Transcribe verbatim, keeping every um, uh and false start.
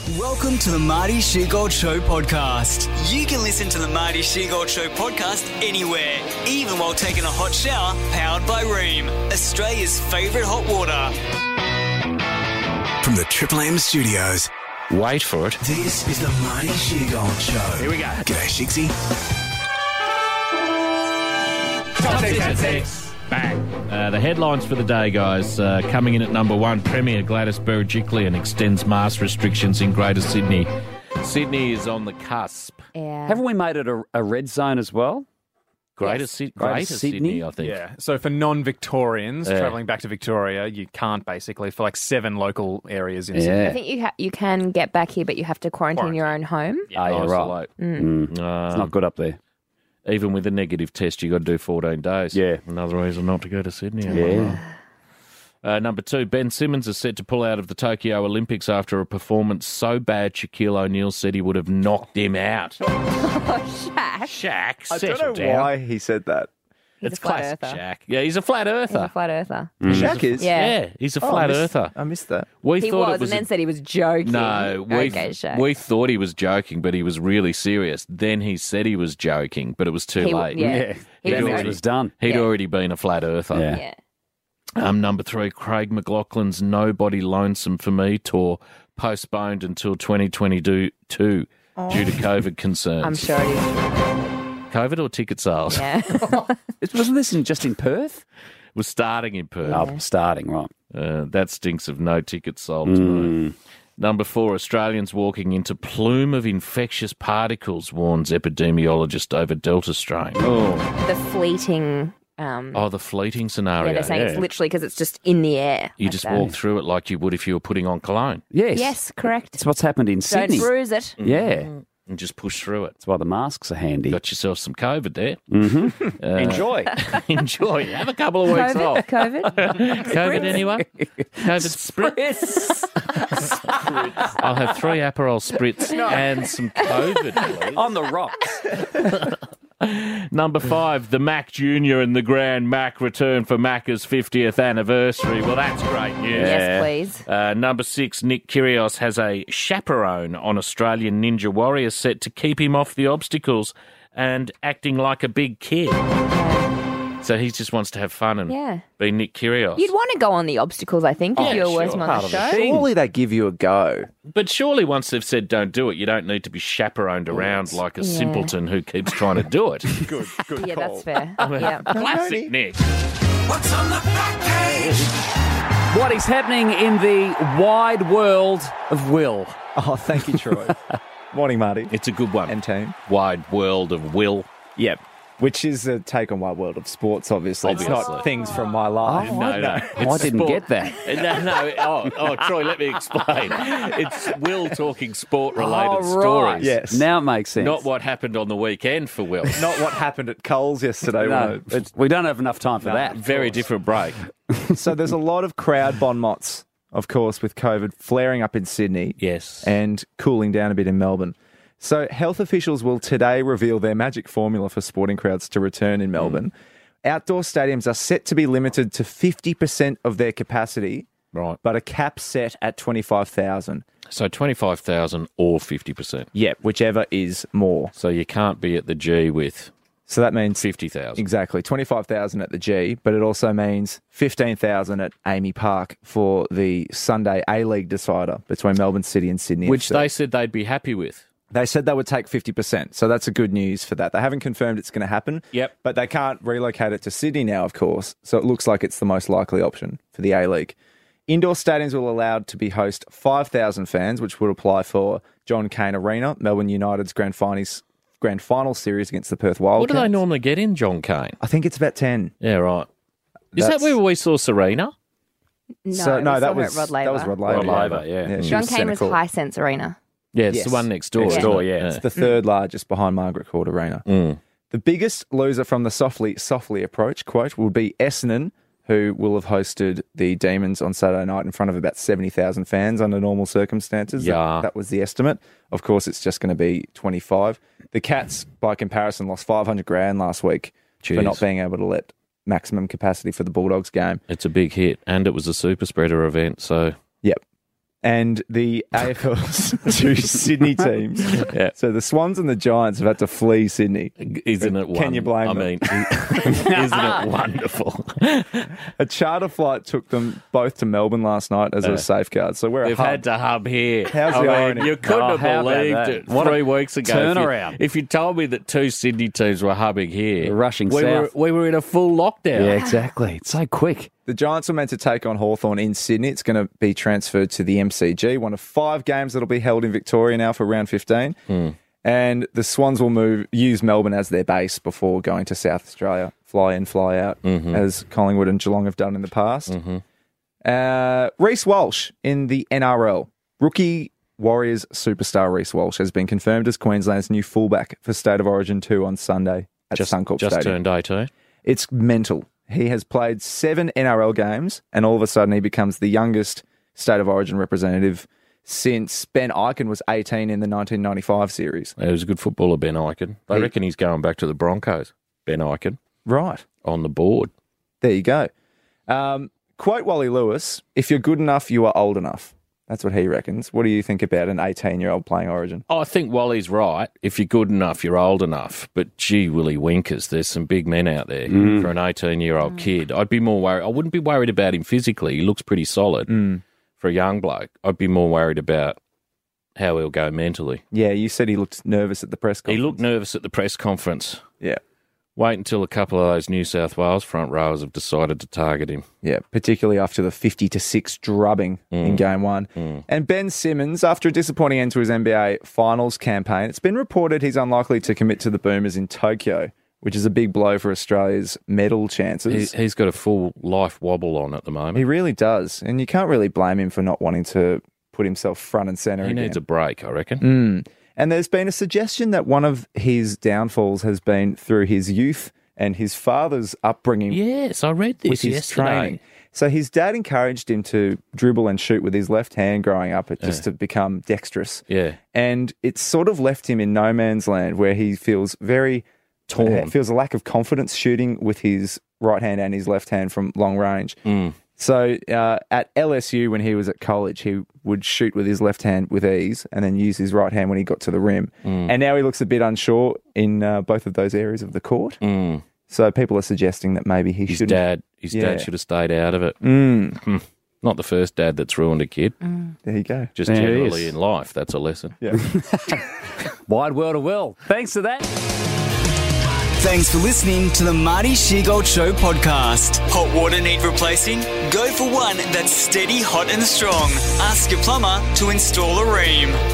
Welcome to the Marty Sheargold Show podcast. You can listen to the Marty Sheargold Show podcast anywhere, even while taking a hot shower, powered by Ream, Australia's favourite hot water. From the Triple M studios, Wait for it. this is the Marty Sheargold Show. Here we go. G'day, Shigsy. Top six at six. Bang. Uh, the headlines for the day, guys. Uh, coming in at number one, Premier Gladys Berejiklian extends mask restrictions in Greater Sydney. Sydney is on the cusp. Yeah. Haven't we made it a, a red zone as well? Greater, Yes. Sy- Greater Greater Sydney? Sydney? I think. Yeah, so for non-Victorians Yeah. travelling back to Victoria, you can't basically for like seven local areas in Yeah. Sydney. I think you ha- you can get back here, but you have to quarantine your own home. Ah, yeah, right. Isolate. Mm. Uh, It's not good up there. Even with a negative test, you got to do fourteen days. Yeah. Another reason not to go to Sydney. Yeah. Uh, number two, Ben Simmons is set to pull out of the Tokyo Olympics after a performance so bad Shaquille O'Neal said he would have knocked him out. Oh, Shaq. Shaq, I settle don't know down. why he said that. He's It's a flat classic earther. Shaq. Yeah, he's a flat He's a earther. flat earther. Shaq is? Yeah. Yeah, he's a Oh, I flat missed- earther. I missed that. We He thought was, it was and then a- said he was joking. No, we okay, Shaq. we thought he was joking, but he was really serious. Then he said he was joking, but it was too He- late. yeah. Yeah. He He'd was It already, was done. he'd Yeah. already been a flat earther. Yeah. Yeah. Um, number three, Craig McLaughlin's Nobody Lonesome for Me tour postponed until twenty twenty-two due to COVID concerns. I'm sure it is. COVID or ticket sales? Yeah. It- Wasn't this in, just in Perth? Was starting in Perth. Oh, starting, right. Uh, that stinks of no tickets sold to me. Number four, Australians walking into plume of infectious particles, warns epidemiologist over Delta strain. Oh, the fleeting. Um, oh the fleeting scenario. yeah, they're saying it's yeah. literally because it's just in the air. You like just that. walk through it like you would if you were putting on cologne Yes. Yes, correct. That's what's happened in Don't Sydney. bruise it. Yeah. and just push through it. That's why the masks are handy. Got yourself some COVID there. Mm-hmm. Uh, Enjoy. Enjoy. Have a couple of weeks COVID. off. COVID. COVID anyone? COVID spritz. I'll have three Aperol spritz and some COVID, please. On the rocks. Number five, the Mac Junior and the Grand Mac return for Macca's fiftieth anniversary. Well, that's great news. Yes, please. Uh, number six, Nick Kyrgios has a chaperone on Australian Ninja Warrior set to keep him off the obstacles and acting like a big kid. So he just wants to have fun and Yeah. be Nick Kyrgios. You'd want to go on the obstacles, I think, if Oh, you were sure. working on Part the of the show. thing. Surely they give you a go. But surely once they've said don't do it, you don't need to be chaperoned around like a Yeah. simpleton who keeps trying to do it. Good, good Yeah, call. that's fair. yeah. Classic Nick. What's on the back page? What is happening in the wide world of Will? Oh, thank you, Troy. Morning, Marty. It's a good one. And team. Wide world of Will. Yep. Which is a take on my world of sports, obviously. It's Obviously. not things from my life. No, no. Oh, I didn't sport. get that. No, no. Oh, oh, Troy, let me explain. It's Will talking sport-related Oh, right. stories. Yes. Now it makes sense. Not what happened on the weekend for Will. Not what happened at Coles yesterday. No, when I- it's, we don't have enough time for that. Very different break. So there's a lot of crowd bon mots, of course, with COVID flaring up in Sydney. Yes. And cooling down a bit in Melbourne. So health officials will today reveal their magic formula for sporting crowds to return in Melbourne. Outdoor stadiums are set to be limited to fifty percent of their capacity, Right. but a cap set at twenty-five thousand. So twenty-five thousand or fifty percent. Yep, whichever is more. So you can't be at the G with So that means fifty thousand. exactly twenty-five thousand at the G, but it also means fifteen thousand at Amy Park for the Sunday A-League decider between Melbourne City and Sydney. Which F C. they said they'd be happy with. They said they would take fifty percent, so that's a good news for that. They haven't confirmed it's going to happen. Yep. But they can't relocate it to Sydney now, of course, so it looks like it's the most likely option for the A-League. Indoor stadiums will allowed to be host five thousand fans, which would apply for John Cain Arena, Melbourne United's grand finals, grand final series against the Perth Wildcats. What do they normally get in John Cain? I think it's about ten. Yeah, right. Is That's- that where we saw Serena? No, so, no, we that saw her was, at Rod Laver. that was Rod Laver. Rod Laver, yeah. she John was Cain was cynical. High Sense Arena. Yeah, it's Yes. the one next door. Next isn't door, it? yeah. It's the third largest behind Margaret Court Arena. Mm. The biggest loser from the softly softly approach, quote, will be Essendon, who will have hosted the Demons on Saturday night in front of about seventy thousand fans under normal circumstances. That- Yeah. That, was the estimate. Of course, it's just going to be twenty-five. The Cats, by comparison, lost five hundred grand last week Jeez. for not being able to let maximum capacity for the Bulldogs game. It's a big hit, and it was a super spreader event, so Yep. and the A F L's two Sydney teams. Yeah. So the Swans and the Giants have had to flee Sydney. Isn't it? Can you blame I them? mean, isn't it wonderful? A charter flight took them both to Melbourne last night as a safeguard. So we're a We've hub. had to hub here. How's I the mean, irony? You couldn't Oh, have how about believed that? it What a three weeks ago. If you- turnaround. If you, told me that two Sydney teams were hubbing here, They're rushing we south. Were, we were in a full lockdown. Yeah, exactly. It's so quick. The Giants are meant to take on Hawthorn in Sydney. It's going to be transferred to the M C G, one of five games that will be held in Victoria now for round fifteen. Hmm. And the Swans will move use Melbourne as their base before going to South Australia, fly in, fly out, Mm-hmm. as Collingwood and Geelong have done in the past. Uh, Reece Walsh in the N R L. Rookie Warriors superstar Reece Walsh has been confirmed as Queensland's new fullback for State of Origin two on Sunday at Just, Suncorp just Stadium. turned eighteen. It's mental. He has played seven N R L games, and all of a sudden he becomes the youngest State of Origin representative since Ben Eichen was eighteen in the nineteen ninety-five series. He was a good footballer, Ben Eichen. They He- reckon he's going back to the Broncos. Ben Eichen Right. on the board. There you go. Um, quote Wally Lewis, if you're good enough, you are old enough. That's what he reckons. What do you think about an eighteen-year-old playing Origin? I think Wally's right. If you're good enough, you're old enough. But gee, Willy Winkers, there's some big men out there for an eighteen-year-old kid. I'd be more worried. I wouldn't be worried about him physically. He looks pretty solid for a young bloke. I'd be more worried about how he'll go mentally. Yeah, you said he looked nervous at the press He conference. looked nervous at the press conference. Yeah. Wait until a couple of those New South Wales front rowers have decided to target him. Yeah, particularly after the fifty to six drubbing in game one. And Ben Simmons, after a disappointing end to his N B A Finals campaign, it's been reported he's unlikely to commit to the Boomers in Tokyo, which is a big blow for Australia's medal chances. He, he's got a full life wobble on at the moment. He really does. And you can't really blame him for not wanting to put himself front and centre He again. needs a break, I reckon. And there's been a suggestion that one of his downfalls has been through his youth and his father's upbringing Yes, I read this with his yesterday. training. So his dad encouraged him to dribble and shoot with his left hand growing up, just to become dexterous. Yeah. And it's sort of left him in no man's land where he feels very Torn. uh, feels a lack of confidence shooting with his right hand and his left hand from long range. Mm. So uh, at L S U, when he was at college, he would shoot with his left hand with ease and then use his right hand when he got to the rim. Mm. And now he looks a bit unsure in uh, both of those areas of the court. Mm. So people are suggesting that maybe he His shouldn't. dad, his Yeah. dad should have stayed out of it. Mm. Hmm. Not the first dad that's ruined a kid. There you go. Just There it generally is. in life, that's a lesson. Yeah. Wide world of Will. Thanks for that. Thanks for listening to the Marty Sheargold Show podcast. Hot water need replacing? Go for one that's steady, hot and strong. Ask your plumber to install a Ream.